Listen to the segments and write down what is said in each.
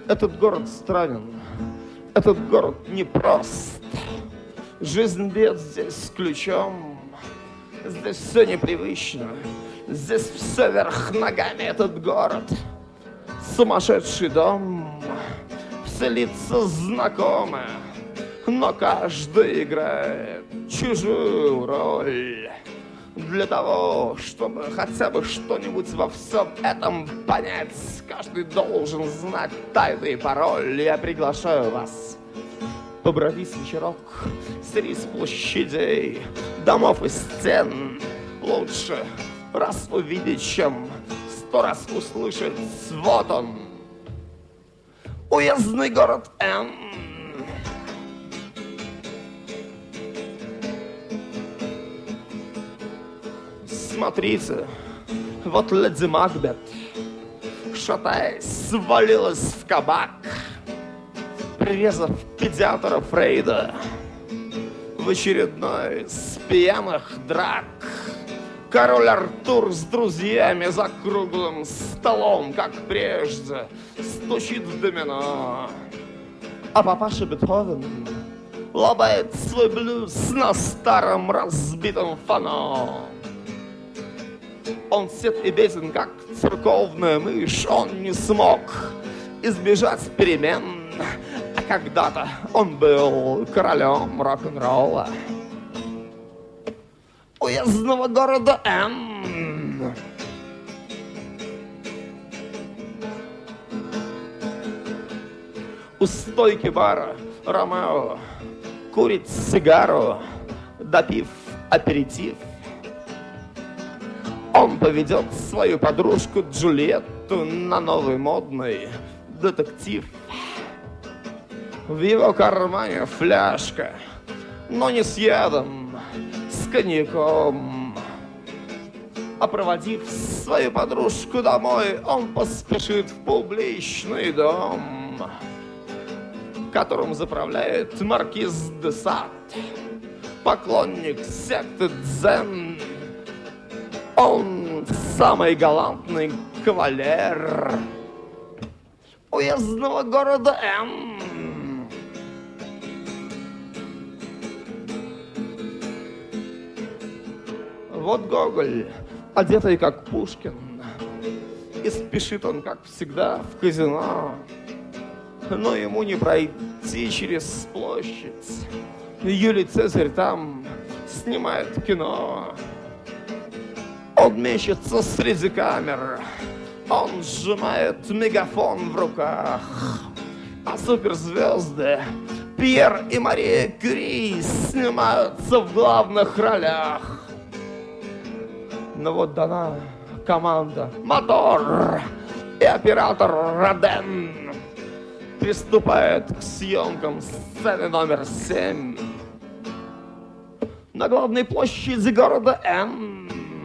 Этот город странен, этот город непрост. Жизнь бьет здесь ключом, здесь все непривычно, здесь все вверх ногами. Этот город сумасшедший дом, все лица знакомы, но каждый играет чужую роль. Для того, чтобы хотя бы что-нибудь во всем этом понять, каждый должен знать тайный пароль. Я приглашаю вас побродить вечерок среди площадей, домов и стен. Лучше раз увидеть, чем 100 раз услышать. Вот он, уездный город Н. Смотрите, вот леди Макбет, шатаясь, свалилась в кабак, прирезав педиатра Фрейда в очередной из пьяных драк. Король Артур с друзьями за круглым столом, как прежде, стучит в домино. А папаша Бетховен лобает свой блюз на старом разбитом фано. Он сед и беден, как церковная мышь. Он не смог избежать перемен. А когда-то он был королем рок-н-ролла уездного города Н. У стойки бара Ромео курит сигару, допив аперитив. Он поведет свою подружку Джульетту на новый модный детектив. В его кармане фляжка, но не с ядом, с коньяком. А проводив свою подружку домой, он поспешит в публичный дом, которым заправляет маркиз де Сад, поклонник секты Дзен. Он самый галантный кавалер уездного города Н. Вот Гоголь, одетый как Пушкин, и спешит он, как всегда, в казино. Но ему не пройти через площадь. Юлий Цезарь там снимает кино. Он мечется среди камер, он сжимает мегафон в руках. А суперзвезды Пьер и Мария Кюри снимаются в главных ролях. Но вот дана команда «Мотор», и оператор Роден приступает к съемкам сцены номер 7 на главной площади города Н.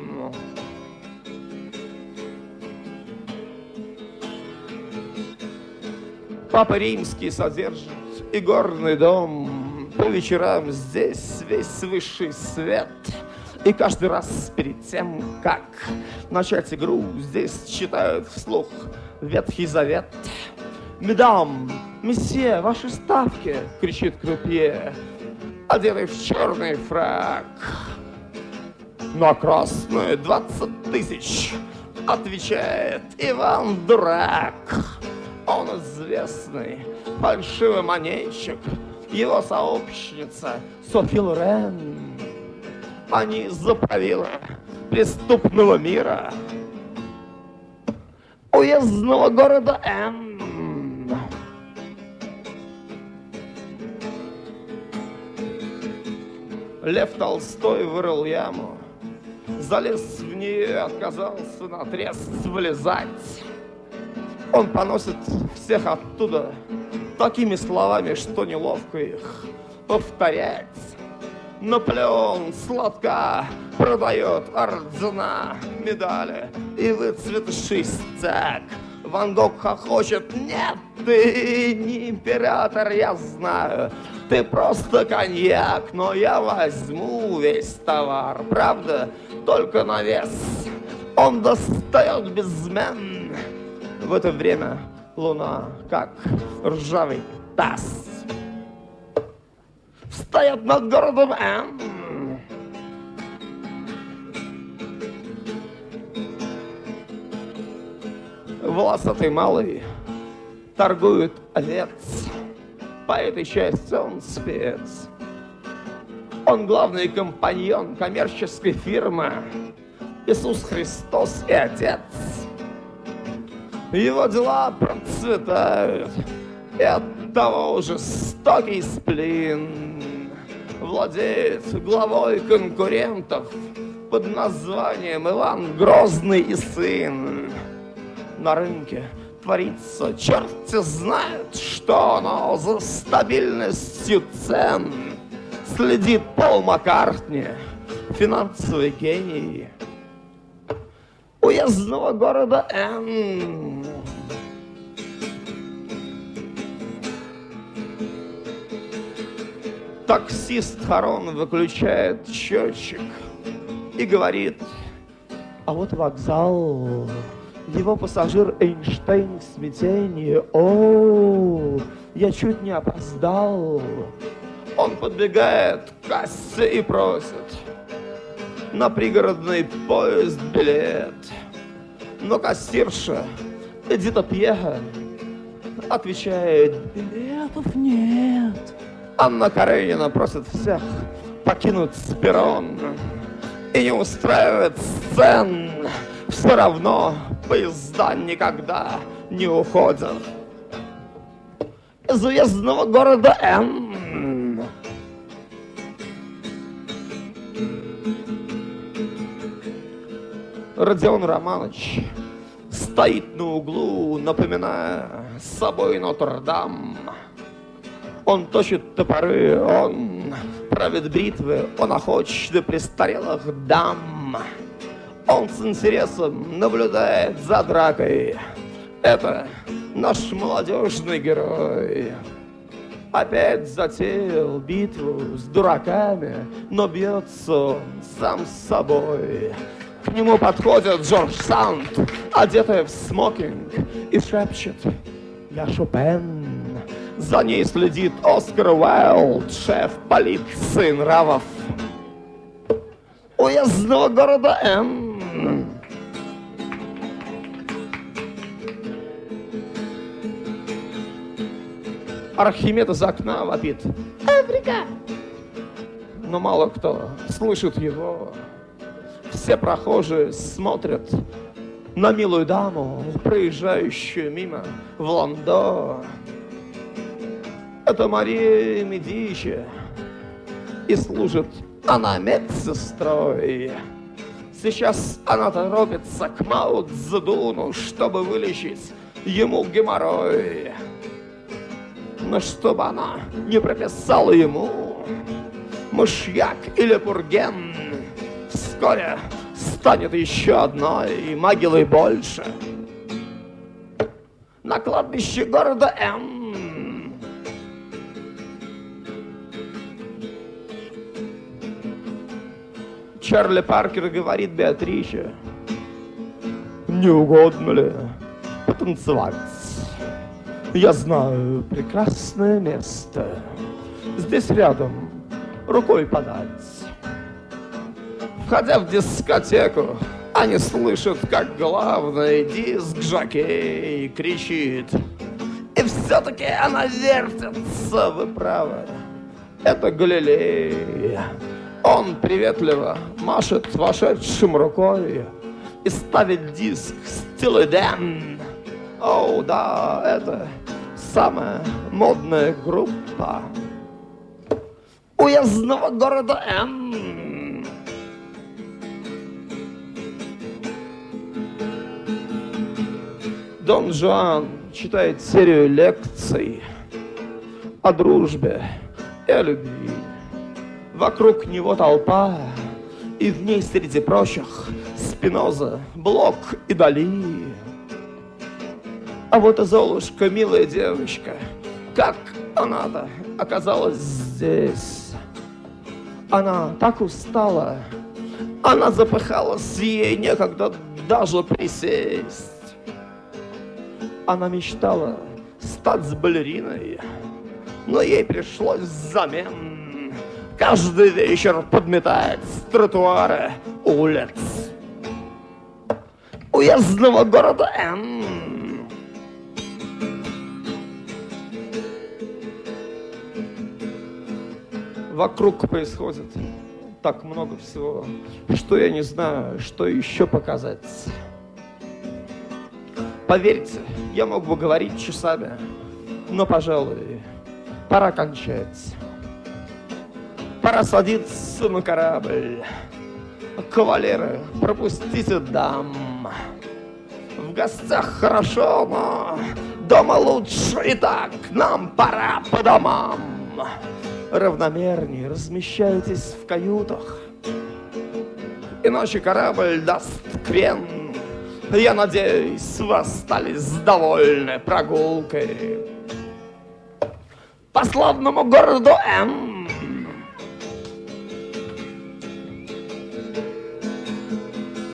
Папа Римский содержит игорный дом. По вечерам здесь весь высший свет. И каждый раз перед тем, как начать игру, здесь читают вслух Ветхий Завет. «Медам, месье, ваши ставки!» — кричит крупье, одетый в черный фрак. «На красные 20 тысяч!» — отвечает Иван Дурак. Он известный фальшивый монетчик, его сообщница Софи Лорен. Они заправила преступного мира уездного города Н. Лев Толстой вырыл яму, залез в нее и отказался наотрез вылезать. Он поносит всех оттуда такими словами, что неловко их повторять. Наполеон сладко продает ордена, медали и выцветший стяг. Ван Гог хохочет: нет, ты не император, я знаю, ты просто коньяк, но я возьму весь товар, правда, только на вес. Он достает безмен. В это время Луна, как ржавый таз, встает над городом М. Волосатый малый торгует овец, по этой части он спец. Он главный компаньон коммерческой фирмы Иисус Христос и Отец. Его дела процветают, и оттого жестокий сплин владеет главой конкурентов под названием Иван Грозный и сын. На рынке творится черти знает что, но за стабильностью цен следит Пол Маккартни, финансовый гений уездного города Н. Таксист Харон выключает счетчик и говорит: а вот вокзал. Его пассажир Эйнштейн в смятении. О, я чуть не опоздал. Он подбегает к кассе и просит на пригородный поезд билет. Но кассирша Эдита Пьеха отвечает: билетов нет. Анна Каренина просит всех покинуть перрон и не устраивает сцен. Все равно поезда никогда не уходят из уездного города Н. Родион Романович стоит на углу, напоминая собой Нотр-Дам. Он точит топоры, он правит бритвы, он охочет до престарелых дам. Он с интересом наблюдает за дракой. Это наш молодежный герой. Опять затеял битву с дураками, но бьется он сам с собой. К нему подходит Джордж Санд, одетая в смокинг, и шепчет: я Шопен. За ней следит Оскар Уайлд, шеф полиции нравов уездного города Н. Архимед из окна вопит: Африка! Но мало кто слышит его. Все прохожие смотрят на милую даму, проезжающую мимо в ландо. Это Мария Медичи, и служит она медсестрой. Сейчас она торопится к Мао Цзэдуну, чтобы вылечить ему геморрой. Но чтобы она не прописала ему мышьяк или пурген, вскоре станет еще одной могилой больше на кладбище города М. Чарли Паркер говорит Беатриче: не угодно ли потанцевать? Я знаю прекрасное место. Здесь рядом, рукой подать. Входя в дискотеку, они слышат, как главный диск-жокей кричит: и все-таки она вертится, вы правы, это Галилей. Он приветливо машет вошедшим рукой и ставит диск Steely Dan. О, да, это самая модная группа уездного города Н. Дон Жуан читает серию лекций о дружбе и о любви. Вокруг него толпа, и в ней среди прочих Спиноза, Блок и Дали. А вот и Золушка, милая девочка, как она-то оказалась здесь? Она так устала, она запыхалась, ей некогда даже присесть. Она мечтала стать балериной, но ей пришлось взамен каждый вечер подметать тротуары улиц уездного города Н. Вокруг происходит так много всего, что я не знаю, что еще показать. Поверьте, я мог бы говорить часами, но, пожалуй, пора кончать. Пора садиться на корабль. Кавалеры, пропустите дам. В гостях хорошо, но дома лучше. Итак, нам пора по домам. Равномернее размещайтесь в каютах, иначе корабль даст крен. Я надеюсь, вы остались довольны прогулкой по славному городу Н.